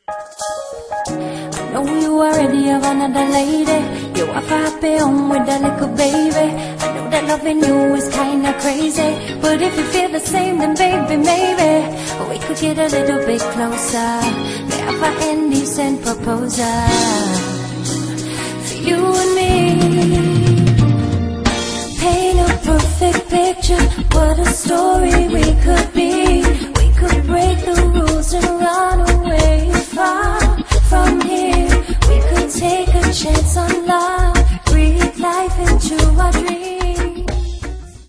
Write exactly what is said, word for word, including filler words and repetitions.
I know you already have another lady. You are happy home with a little baby. I know that loving you is kinda crazy, but if you feel the same, then baby, maybe we could get a little bit closer. May I have an indecent proposal?